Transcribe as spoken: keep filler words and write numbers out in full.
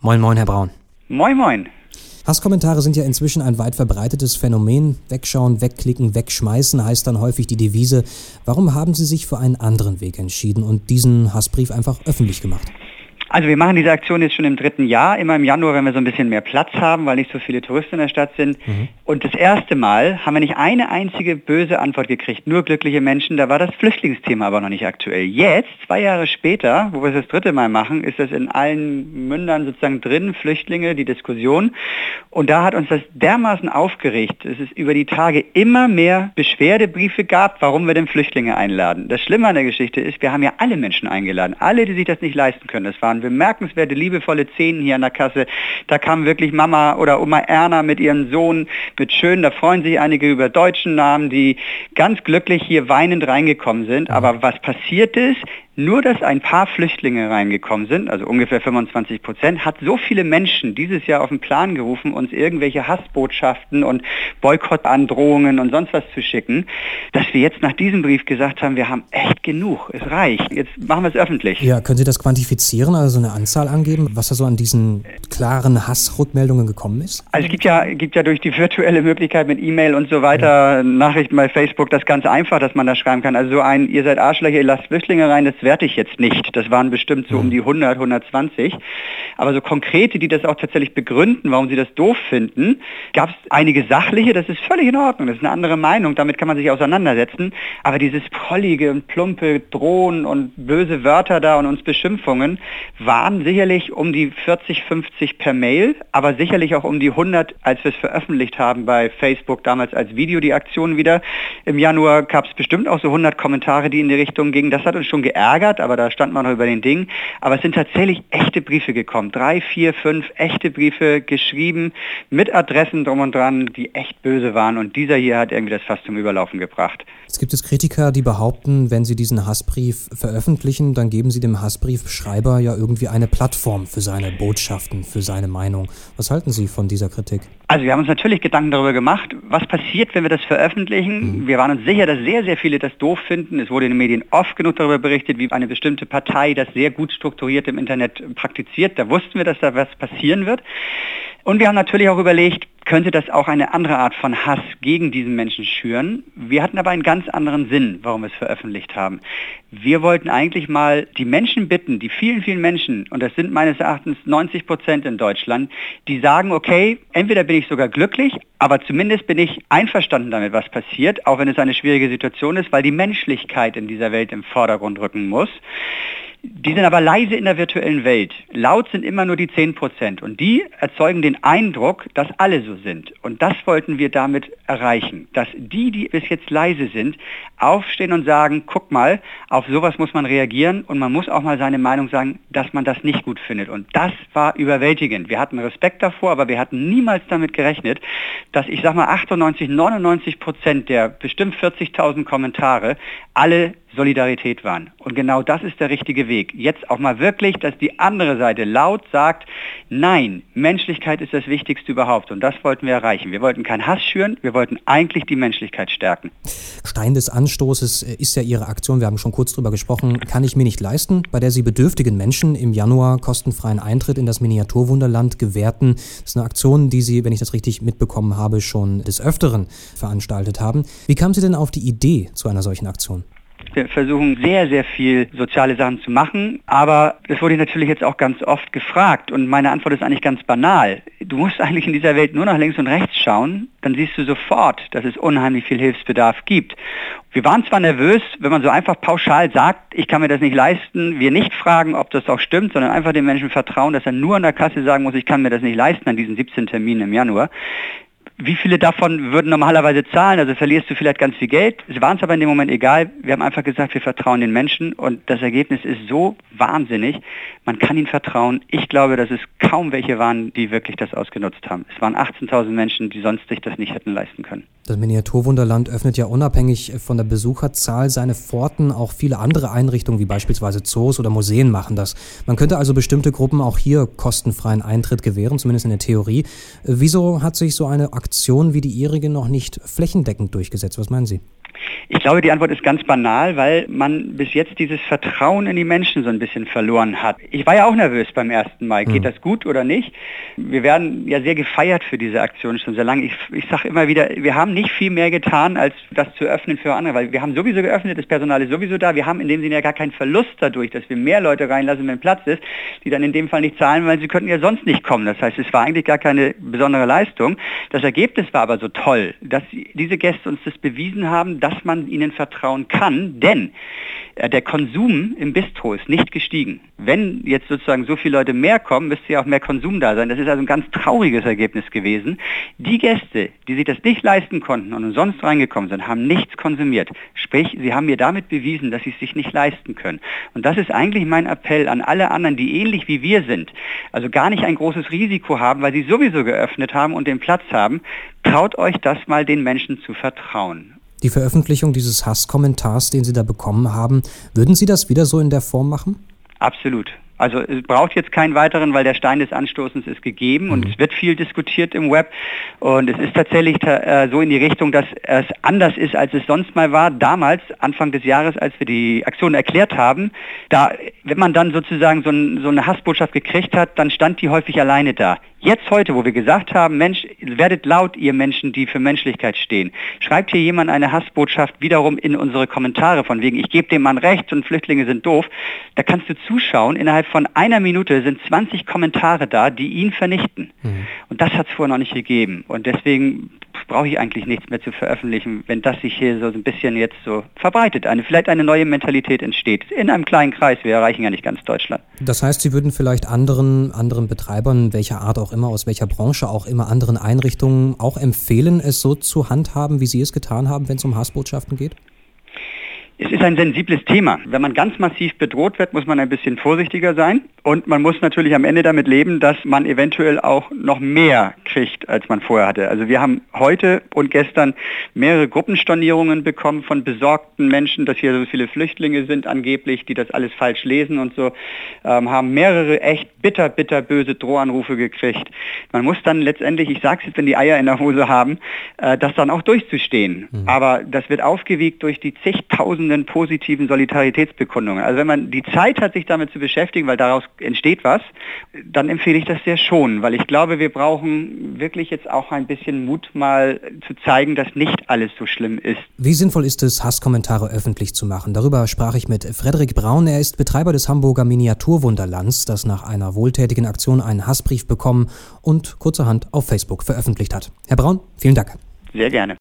Moin, moin, Herr Braun. Moin, moin. Hasskommentare sind ja inzwischen ein weit verbreitetes Phänomen. Wegschauen, wegklicken, wegschmeißen heißt dann häufig die Devise. Warum haben Sie sich für einen anderen Weg entschieden und diesen Hassbrief einfach öffentlich gemacht? Also wir machen diese Aktion jetzt schon im dritten Jahr, immer im Januar, wenn wir so ein bisschen mehr Platz haben, weil nicht so viele Touristen in der Stadt sind. Mhm. Und das erste Mal haben wir nicht eine einzige böse Antwort gekriegt, nur glückliche Menschen, da war das Flüchtlingsthema aber noch nicht aktuell. Jetzt, zwei Jahre später, wo wir es das dritte Mal machen, ist das in allen Mündern sozusagen drin, Flüchtlinge, die Diskussion. Und da hat uns das dermaßen aufgeregt, dass es über die Tage immer mehr Beschwerdebriefe gab, warum wir denn Flüchtlinge einladen. Das Schlimme an der Geschichte ist, wir haben ja alle Menschen eingeladen, alle, die sich das nicht leisten können. Das waren bemerkenswerte, liebevolle Szenen hier an der Kasse. Da kam wirklich Mama oder Oma Erna mit ihrem Sohn mit schön, da freuen sich einige über deutschen Namen, die ganz glücklich hier weinend reingekommen sind. Aber was passiert ist, nur dass ein paar Flüchtlinge reingekommen sind, also ungefähr fünfundzwanzig Prozent, hat so viele Menschen dieses Jahr auf den Plan gerufen, uns irgendwelche Hassbotschaften und Boykottandrohungen und sonst was zu schicken, dass wir jetzt nach diesem Brief gesagt haben, wir haben echt genug, es reicht, jetzt machen wir es öffentlich. Ja, können Sie das quantifizieren, also eine Anzahl angeben, was da so an diesen klaren Hassrückmeldungen gekommen ist? Also es gibt ja, gibt ja durch die virtuelle Möglichkeit mit E-Mail und so weiter, ja. Nachrichten bei Facebook, das ganz einfach, dass man da schreiben kann. Also so ein, ihr seid Arschlöcher, ihr lasst Flüchtlinge rein, das werte ich jetzt nicht. Das waren bestimmt so um die hundert, hundertzwanzig. Aber so konkrete, die das auch tatsächlich begründen, warum sie das doof finden, gab es einige sachliche, das ist völlig in Ordnung, das ist eine andere Meinung, damit kann man sich auseinandersetzen. Aber dieses prollige und plumpe Drohen und böse Wörter da und uns Beschimpfungen waren sicherlich um die vierzig, fünfzig per Mail, aber sicherlich auch um die hundert, als wir es veröffentlicht haben bei Facebook, damals als Video die Aktion wieder. Im Januar gab es bestimmt auch so hundert Kommentare, die in die Richtung gingen. Das hat uns schon geärgert, aber da stand man noch über den Ding. Aber es sind tatsächlich echte Briefe gekommen. Drei, vier, fünf echte Briefe geschrieben mit Adressen drum und dran, die echt böse waren. Und dieser hier hat irgendwie das fast zum Überlaufen gebracht. Es gibt es Kritiker, die behaupten, wenn sie diesen Hassbrief veröffentlichen, dann geben sie dem Hassbriefschreiber ja irgendwie eine Plattform für seine Botschaften, für seine Meinung. Was halten Sie von dieser Kritik? Also wir haben uns natürlich Gedanken darüber gemacht, was passiert, wenn wir das veröffentlichen. Mhm. Wir waren uns sicher, dass sehr, sehr viele das doof finden. Es wurde in den Medien oft genug darüber berichtet, wie eine bestimmte Partei das sehr gut strukturiert im Internet praktiziert. Da wussten wir, dass da was passieren wird. Und wir haben natürlich auch überlegt, könnte das auch eine andere Art von Hass gegen diesen Menschen schüren. Wir hatten aber einen ganz anderen Sinn, warum wir es veröffentlicht haben. Wir wollten eigentlich mal die Menschen bitten, die vielen, vielen Menschen, und das sind meines Erachtens neunzig Prozent in Deutschland, die sagen, okay, entweder bin ich sogar glücklich, aber zumindest bin ich einverstanden damit, was passiert, auch wenn es eine schwierige Situation ist, weil die Menschlichkeit in dieser Welt im Vordergrund rücken muss. Die sind aber leise in der virtuellen Welt. Laut sind immer nur die zehn Prozent und die erzeugen den Eindruck, dass alle so sind. Und das wollten wir damit erreichen, dass die, die bis jetzt leise sind, aufstehen und sagen, guck mal, auf sowas muss man reagieren und man muss auch mal seine Meinung sagen, dass man das nicht gut findet. Und das war überwältigend. Wir hatten Respekt davor, aber wir hatten niemals damit gerechnet, dass ich sag mal achtundneunzig, neunundneunzig Prozent der bestimmt vierzigtausend Kommentare alle Solidarität waren. Und genau das ist der richtige Weg. Jetzt auch mal wirklich, dass die andere Seite laut sagt, nein, Menschlichkeit ist das Wichtigste überhaupt. Und das wollten wir erreichen. Wir wollten keinen Hass schüren, wir wollten eigentlich die Menschlichkeit stärken. Stein des Anstoßes ist ja Ihre Aktion, wir haben schon kurz drüber gesprochen, kann ich mir nicht leisten, bei der Sie bedürftigen Menschen im Januar kostenfreien Eintritt in das Miniaturwunderland gewährten. Das ist eine Aktion, die Sie, wenn ich das richtig mitbekommen habe, schon des Öfteren veranstaltet haben. Wie kamen Sie denn auf die Idee zu einer solchen Aktion? Wir versuchen sehr, sehr viel soziale Sachen zu machen, aber das wurde natürlich jetzt auch ganz oft gefragt und meine Antwort ist eigentlich ganz banal. Du musst eigentlich in dieser Welt nur nach links und rechts schauen, dann siehst du sofort, dass es unheimlich viel Hilfsbedarf gibt. Wir waren zwar nervös, wenn man so einfach pauschal sagt, ich kann mir das nicht leisten, wir nicht fragen, ob das auch stimmt, sondern einfach dem Menschen vertrauen, dass er nur an der Kasse sagen muss, ich kann mir das nicht leisten an diesen siebzehn Terminen im Januar. Wie viele davon würden normalerweise zahlen? Also verlierst du vielleicht ganz viel Geld. Es war uns aber in dem Moment egal. Wir haben einfach gesagt, wir vertrauen den Menschen und das Ergebnis ist so wahnsinnig. Man kann ihnen vertrauen. Ich glaube, dass es kaum welche waren, die wirklich das ausgenutzt haben. Es waren achtzehntausend Menschen, die sonst sich das nicht hätten leisten können. Das Miniaturwunderland öffnet ja unabhängig von der Besucherzahl seine Pforten. Auch viele andere Einrichtungen, wie beispielsweise Zoos oder Museen, machen das. Man könnte also bestimmte Gruppen auch hier kostenfreien Eintritt gewähren, zumindest in der Theorie. Wieso hat sich so eine Aktion wie die Ihrige noch nicht flächendeckend durchgesetzt? Was meinen Sie? Ich glaube, die Antwort ist ganz banal, weil man bis jetzt dieses Vertrauen in die Menschen so ein bisschen verloren hat. Ich war ja auch nervös beim ersten Mal. Geht das gut oder nicht? Wir werden ja sehr gefeiert für diese Aktion schon sehr lange. Ich, ich sage immer wieder, wir haben nicht viel mehr getan, als das zu öffnen für andere, weil wir haben sowieso geöffnet, das Personal ist sowieso da. Wir haben in dem Sinne ja gar keinen Verlust dadurch, dass wir mehr Leute reinlassen, wenn Platz ist, die dann in dem Fall nicht zahlen, weil sie könnten ja sonst nicht kommen. Das heißt, es war eigentlich gar keine besondere Leistung. Das Ergebnis war aber so toll, dass diese Gäste uns das bewiesen haben, dass man ihnen vertrauen kann, denn äh, der Konsum im Bistro ist nicht gestiegen. Wenn jetzt sozusagen so viele Leute mehr kommen, müsste ja auch mehr Konsum da sein. Das ist also ein ganz trauriges Ergebnis gewesen. Die Gäste, die sich das nicht leisten konnten und umsonst reingekommen sind, haben nichts konsumiert. Sprich, sie haben mir damit bewiesen, dass sie es sich nicht leisten können. Und das ist eigentlich mein Appell an alle anderen, die ähnlich wie wir sind, also gar nicht ein großes Risiko haben, weil sie sowieso geöffnet haben und den Platz haben. Traut euch das mal den Menschen zu vertrauen. Die Veröffentlichung dieses Hasskommentars, den Sie da bekommen haben, würden Sie das wieder so in der Form machen? Absolut. Also es braucht jetzt keinen weiteren, weil der Stein des Anstoßens ist gegeben und mhm. es wird viel diskutiert im Web und es ist tatsächlich äh, so in die Richtung, dass es anders ist, als es sonst mal war. Damals, Anfang des Jahres, als wir die Aktion erklärt haben, da, wenn man dann sozusagen so, ein, so eine Hassbotschaft gekriegt hat, dann stand die häufig alleine da. Jetzt heute, wo wir gesagt haben, Mensch, werdet laut, ihr Menschen, die für Menschlichkeit stehen. Schreibt hier jemand eine Hassbotschaft wiederum in unsere Kommentare von wegen, ich gebe dem Mann recht und Flüchtlinge sind doof. Da kannst du zuschauen, innerhalb von einer Minute sind zwanzig Kommentare da, die ihn vernichten. Mhm. Und das hat es vorher noch nicht gegeben. Und deswegen brauche ich eigentlich nichts mehr zu veröffentlichen, wenn das sich hier so ein bisschen jetzt so verbreitet, eine, vielleicht eine neue Mentalität entsteht. In einem kleinen Kreis, wir erreichen ja nicht ganz Deutschland. Das heißt, Sie würden vielleicht anderen, anderen Betreibern, welcher Art auch immer, aus welcher Branche auch immer, anderen Einrichtungen auch empfehlen, es so zu handhaben, wie Sie es getan haben, wenn es um Hassbotschaften geht? Es ist ein sensibles Thema. Wenn man ganz massiv bedroht wird, muss man ein bisschen vorsichtiger sein. Und man muss natürlich am Ende damit leben, dass man eventuell auch noch mehr kriegt, als man vorher hatte. Also wir haben heute und gestern mehrere Gruppenstornierungen bekommen von besorgten Menschen, dass hier so viele Flüchtlinge sind angeblich, die das alles falsch lesen und so, ähm, haben mehrere echt bitter, bitter böse Drohanrufe gekriegt. Man muss dann letztendlich, ich sage es jetzt, wenn die Eier in der Hose haben, äh, das dann auch durchzustehen. Mhm. Aber das wird aufgewiegt durch die zigtausenden positiven Solidaritätsbekundungen. Also wenn man die Zeit hat, sich damit zu beschäftigen, weil daraus entsteht was, dann empfehle ich das sehr schon, weil ich glaube, wir brauchen wirklich jetzt auch ein bisschen Mut, mal zu zeigen, dass nicht alles so schlimm ist. Wie sinnvoll ist es, Hasskommentare öffentlich zu machen? Darüber sprach ich mit Frederik Braun. Er ist Betreiber des Hamburger Miniaturwunderlands, das nach einer wohltätigen Aktion einen Hassbrief bekommen und kurzerhand auf Facebook veröffentlicht hat. Herr Braun, vielen Dank. Sehr gerne.